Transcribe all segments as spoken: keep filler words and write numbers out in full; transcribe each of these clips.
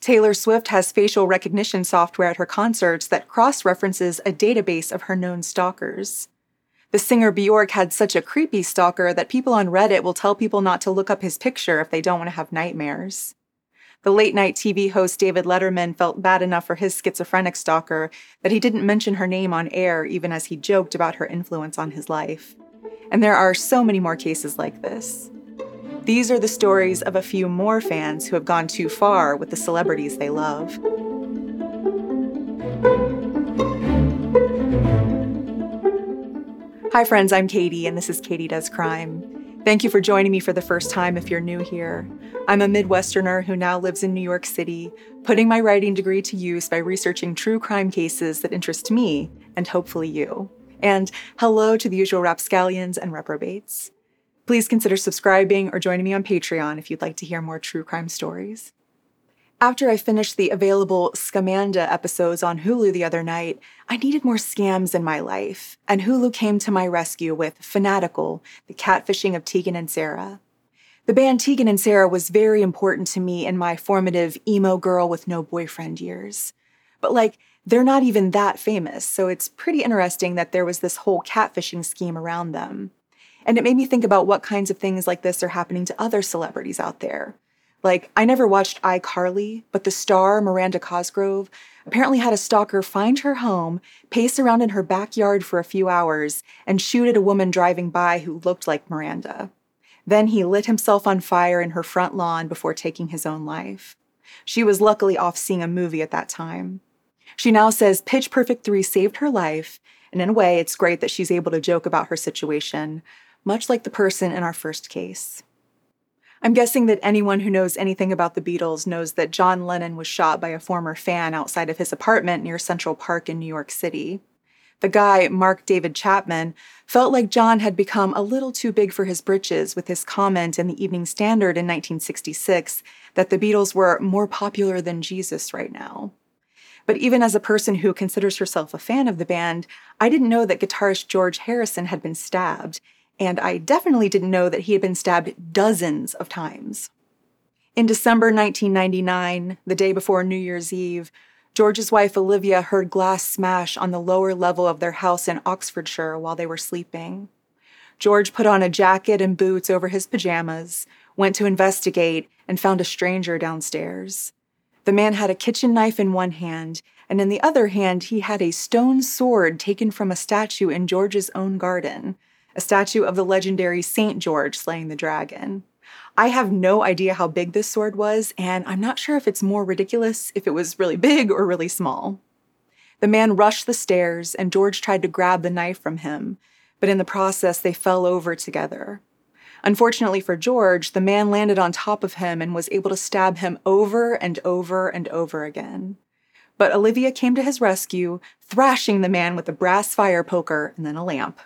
Taylor Swift has facial recognition software at her concerts that cross-references a database of her known stalkers. The singer Bjork had such a creepy stalker that people on Reddit will tell people not to look up his picture if they don't want to have nightmares. The late-night T V host David Letterman felt bad enough for his schizophrenic stalker that he didn't mention her name on air even as he joked about her influence on his life. And there are so many more cases like this. These are the stories of a few more fans who have gone too far with the celebrities they love. Hi friends, I'm Katie, and this is Katie Does Crime. Thank you for joining me for the first time if you're new here. I'm a Midwesterner who now lives in New York City, putting my writing degree to use by researching true crime cases that interest me, and hopefully you. And hello to the usual rapscallions and reprobates. Please consider subscribing or joining me on Patreon if you'd like to hear more true crime stories. After I finished the available Scamanda episodes on Hulu the other night, I needed more scams in my life, and Hulu came to my rescue with Fanatical, the catfishing of Tegan and Sara. The band Tegan and Sara was very important to me in my formative emo girl with no boyfriend years. But like, they're not even that famous, so it's pretty interesting that there was this whole catfishing scheme around them. And it made me think about what kinds of things like this are happening to other celebrities out there. Like, I never watched iCarly, but the star, Miranda Cosgrove, apparently had a stalker find her home, pace around in her backyard for a few hours, and shoot at a woman driving by who looked like Miranda. Then he lit himself on fire in her front lawn before taking his own life. She was luckily off seeing a movie at that time. She now says Pitch Perfect three saved her life, and in a way, it's great that she's able to joke about her situation, much like the person in our first case. I'm guessing that anyone who knows anything about the Beatles knows that John Lennon was shot by a former fan outside of his apartment near Central Park in New York City. The guy, Mark David Chapman, felt like John had become a little too big for his britches with his comment in the Evening Standard in nineteen sixty-six that the Beatles were more popular than Jesus right now. But even as a person who considers herself a fan of the band, I didn't know that guitarist George Harrison had been stabbed. And I definitely didn't know that he had been stabbed dozens of times. In December nineteen ninety-nine, the day before New Year's Eve, George's wife Olivia heard glass smash on the lower level of their house in Oxfordshire while they were sleeping. George put on a jacket and boots over his pajamas, went to investigate, and found a stranger downstairs. The man had a kitchen knife in one hand, and in the other hand he had a stone sword taken from a statue in George's own garden. A statue of the legendary Saint George slaying the dragon. I have no idea how big this sword was, and I'm not sure if it's more ridiculous if it was really big or really small. The man rushed the stairs, and George tried to grab the knife from him, but in the process they fell over together. Unfortunately for George, the man landed on top of him and was able to stab him over and over and over again. But Olivia came to his rescue, thrashing the man with a brass fire poker and then a lamp.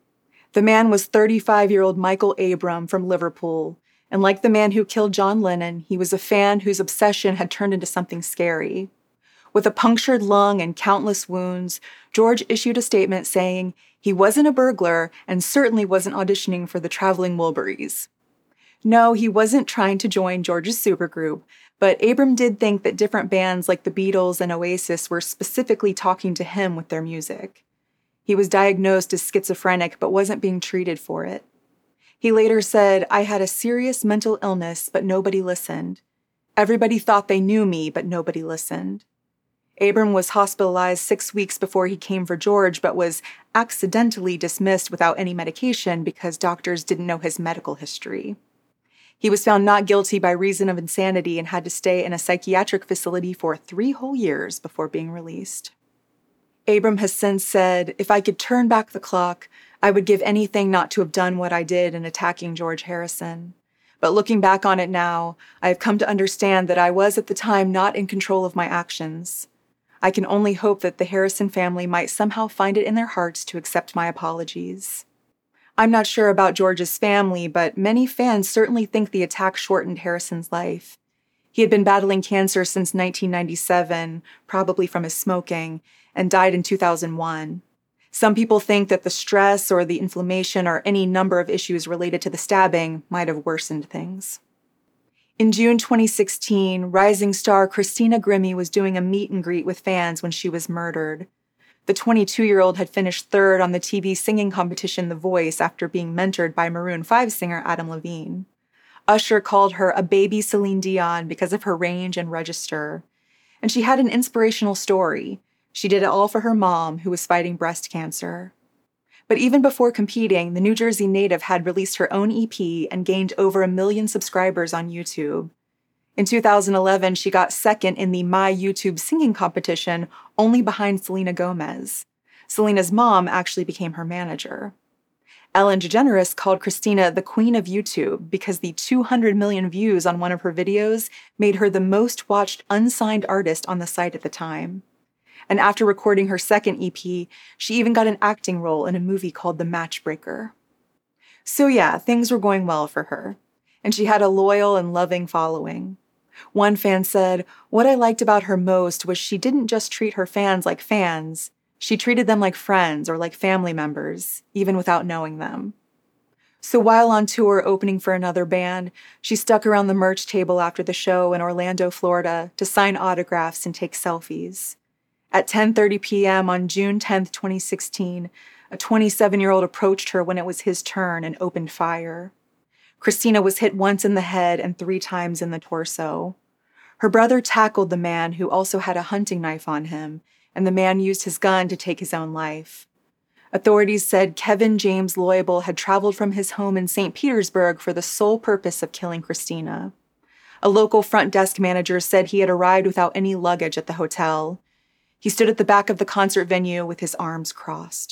The man was thirty-five-year-old Michael Abram from Liverpool, and like the man who killed John Lennon, he was a fan whose obsession had turned into something scary. With a punctured lung and countless wounds, George issued a statement saying he wasn't a burglar and certainly wasn't auditioning for the Traveling Wilburys. No, he wasn't trying to join George's supergroup, but Abram did think that different bands like the Beatles and Oasis were specifically talking to him with their music. He was diagnosed as schizophrenic but wasn't being treated for it. He later said, "I had a serious mental illness, but nobody listened. Everybody thought they knew me, but nobody listened." Abram was hospitalized six weeks before he came for George, but was accidentally dismissed without any medication because doctors didn't know his medical history. He was found not guilty by reason of insanity and had to stay in a psychiatric facility for three whole years before being released. Abram has since said, "If I could turn back the clock, I would give anything not to have done what I did in attacking George Harrison. But looking back on it now, I have come to understand that I was at the time not in control of my actions. I can only hope that the Harrison family might somehow find it in their hearts to accept my apologies." I'm not sure about George's family, but many fans certainly think the attack shortened Harrison's life. He had been battling cancer since nineteen ninety-seven, probably from his smoking, and died in two thousand one. Some people think that the stress or the inflammation or any number of issues related to the stabbing might have worsened things. In June twenty sixteen, rising star Christina Grimmie was doing a meet and greet with fans when she was murdered. The twenty-two-year-old had finished third on the T V singing competition The Voice after being mentored by Maroon five singer Adam Levine. Usher called her a baby Celine Dion because of her range and register. And she had an inspirational story. She did it all for her mom, who was fighting breast cancer. But even before competing, the New Jersey native had released her own E P and gained over a million subscribers on YouTube. In two thousand eleven, she got second in the My YouTube singing competition, only behind Selena Gomez. Selena's mom actually became her manager. Ellen DeGeneres called Christina the queen of YouTube because the two hundred million views on one of her videos made her the most watched unsigned artist on the site at the time. And after recording her second E P, she even got an acting role in a movie called The Matchbreaker. So yeah, things were going well for her. And she had a loyal and loving following. One fan said, "What I liked about her most was she didn't just treat her fans like fans. She treated them like friends or like family members, even without knowing them." So while on tour opening for another band, she stuck around the merch table after the show in Orlando, Florida, to sign autographs and take selfies. At ten thirty p.m. on June tenth, twenty sixteen, a twenty-seven-year-old approached her when it was his turn and opened fire. Christina was hit once in the head and three times in the torso. Her brother tackled the man, who also had a hunting knife on him, and the man used his gun to take his own life. Authorities said Kevin James Loibl had traveled from his home in Saint Petersburg for the sole purpose of killing Christina. A local front desk manager said he had arrived without any luggage at the hotel. He stood at the back of the concert venue with his arms crossed.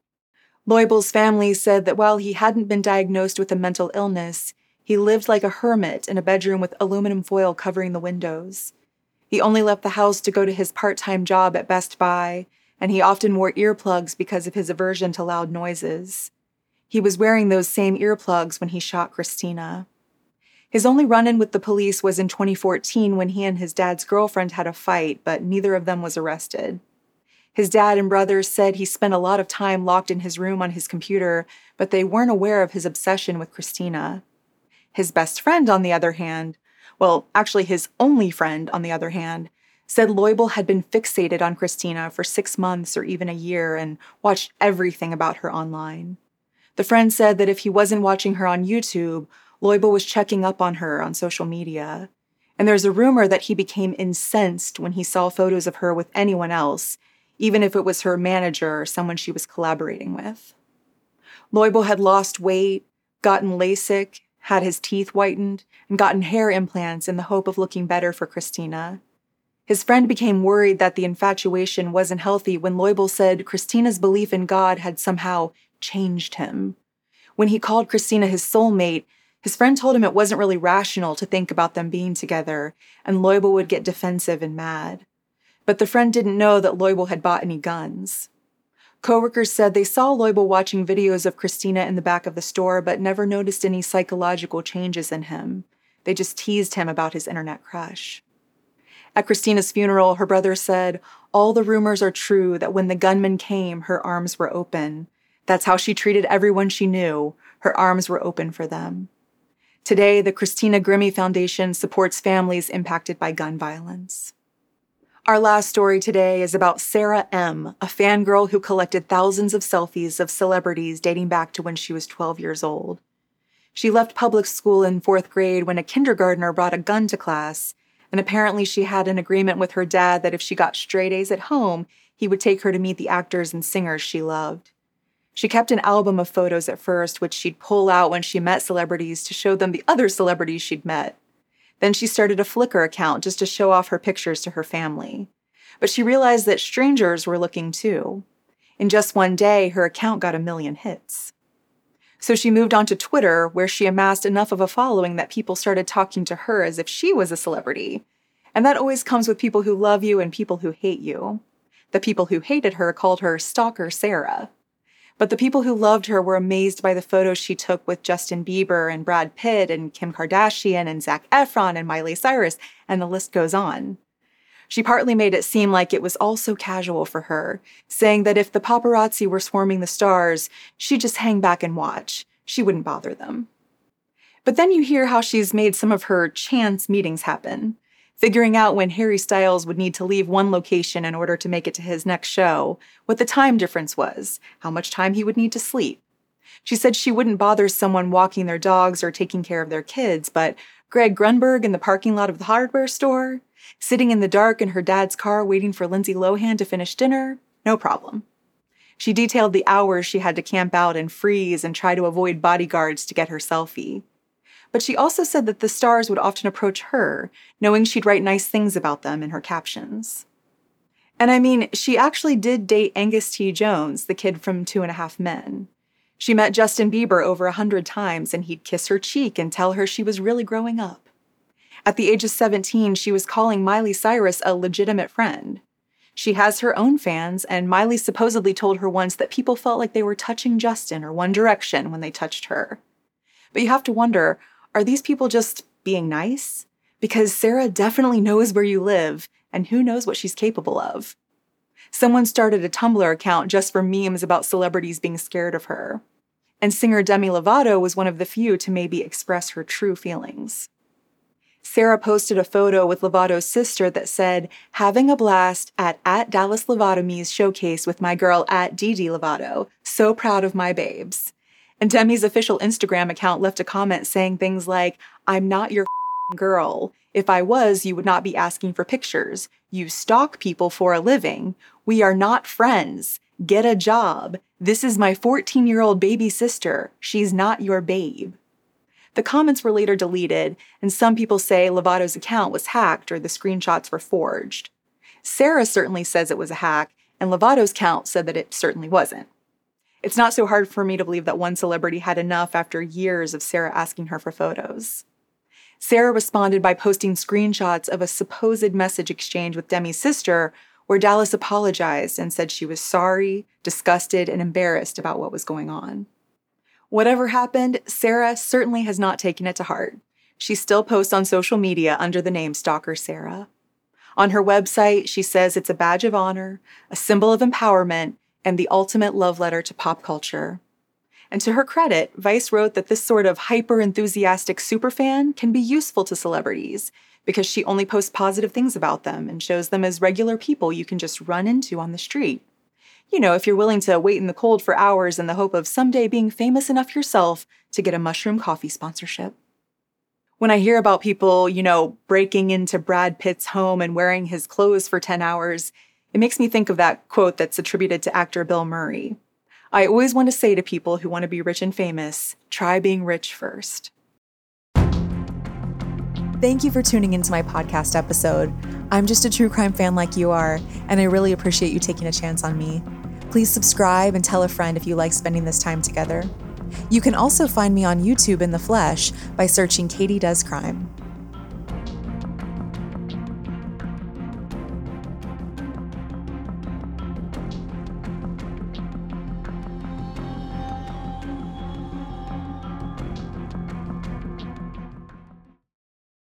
Loibl's family said that while he hadn't been diagnosed with a mental illness, he lived like a hermit in a bedroom with aluminum foil covering the windows. He only left the house to go to his part-time job at Best Buy, and he often wore earplugs because of his aversion to loud noises. He was wearing those same earplugs when he shot Christina. His only run-in with the police was in twenty fourteen when he and his dad's girlfriend had a fight, but neither of them was arrested. His dad and brothers said he spent a lot of time locked in his room on his computer, but they weren't aware of his obsession with Christina. His best friend, on the other hand, well, actually his only friend, on the other hand, said Loibl had been fixated on Christina for six months or even a year and watched everything about her online. The friend said that if he wasn't watching her on YouTube, Loibl was checking up on her on social media. And there's a rumor that he became incensed when he saw photos of her with anyone else, even if it was her manager or someone she was collaborating with. Loibl had lost weight, gotten LASIK, had his teeth whitened, and gotten hair implants in the hope of looking better for Christina. His friend became worried that the infatuation wasn't healthy when Loibl said Christina's belief in God had somehow changed him. When he called Christina his soulmate, his friend told him it wasn't really rational to think about them being together, and Loibl would get defensive and mad. But the friend didn't know that Loibl had bought any guns. Coworkers said they saw Loibl watching videos of Christina in the back of the store, but never noticed any psychological changes in him. They just teased him about his internet crush. At Christina's funeral, her brother said, "All the rumors are true that when the gunman came, her arms were open. That's how she treated everyone she knew. Her arms were open for them." Today, the Christina Grimmie Foundation supports families impacted by gun violence. Our last story today is about Sarah M., a fangirl who collected thousands of selfies of celebrities dating back to when she was twelve years old. She left public school in fourth grade when a kindergartner brought a gun to class, and apparently she had an agreement with her dad that if she got straight A's at home, he would take her to meet the actors and singers she loved. She kept an album of photos at first, which she'd pull out when she met celebrities to show them the other celebrities she'd met. Then she started a Flickr account just to show off her pictures to her family. But she realized that strangers were looking too. In just one day, her account got a million hits. So she moved on to Twitter, where she amassed enough of a following that people started talking to her as if she was a celebrity. And that always comes with people who love you and people who hate you. The people who hated her called her Stalker Sarah. But the people who loved her were amazed by the photos she took with Justin Bieber and Brad Pitt and Kim Kardashian and Zac Efron and Miley Cyrus, and the list goes on. She partly made it seem like it was all so casual for her, saying that if the paparazzi were swarming the stars, she'd just hang back and watch. She wouldn't bother them. But then you hear how she's made some of her chance meetings happen, figuring out when Harry Styles would need to leave one location in order to make it to his next show, what the time difference was, how much time he would need to sleep. She said she wouldn't bother someone walking their dogs or taking care of their kids, but Greg Grunberg in the parking lot of the hardware store, sitting in the dark in her dad's car waiting for Lindsay Lohan to finish dinner, no problem. She detailed the hours she had to camp out and freeze and try to avoid bodyguards to get her selfie. But she also said that the stars would often approach her, knowing she'd write nice things about them in her captions. And I mean, she actually did date Angus T. Jones, the kid from Two and a Half Men. She met Justin Bieber over a hundred times, and he'd kiss her cheek and tell her she was really growing up. At the age of seventeen, she was calling Miley Cyrus a legitimate friend. She has her own fans, and Miley supposedly told her once that people felt like they were touching Justin or One Direction when they touched her. But you have to wonder, are these people just being nice? Because Sarah definitely knows where you live, and who knows what she's capable of. Someone started a Tumblr account just for memes about celebrities being scared of her. And singer Demi Lovato was one of the few to maybe express her true feelings. Sarah posted a photo with Lovato's sister that said, "Having a blast at, at Dallas Lovatome's showcase with my girl at Didi Lovato. So proud of my babes." And Demi's official Instagram account left a comment saying things like, "I'm not your girl. If I was, you would not be asking for pictures. You stalk people for a living. We are not friends. Get a job. This is my fourteen-year-old baby sister. She's not your babe." The comments were later deleted, and some people say Lovato's account was hacked or the screenshots were forged. Sarah certainly says it was a hack, and Lovato's account said that it certainly wasn't. It's not so hard for me to believe that one celebrity had enough after years of Sarah asking her for photos. Sarah responded by posting screenshots of a supposed message exchange with Demi's sister, where Dallas apologized and said she was sorry, disgusted, and embarrassed about what was going on. Whatever happened, Sarah certainly has not taken it to heart. She still posts on social media under the name Stalker Sarah. On her website, she says it's a badge of honor, a symbol of empowerment, and the ultimate love letter to pop culture. And to her credit, Vice wrote that this sort of hyper-enthusiastic superfan can be useful to celebrities because she only posts positive things about them and shows them as regular people you can just run into on the street. You know, if you're willing to wait in the cold for hours in the hope of someday being famous enough yourself to get a mushroom coffee sponsorship. When I hear about people, you know, breaking into Brad Pitt's home and wearing his clothes for ten hours, it makes me think of that quote that's attributed to actor Bill Murray. I always want to say to people who want to be rich and famous, try being rich first. Thank you for tuning into my podcast episode. I'm just a true crime fan like you are, and I really appreciate you taking a chance on me. Please subscribe and tell a friend if you like spending this time together. You can also find me on YouTube in the flesh by searching Katie Does Crime.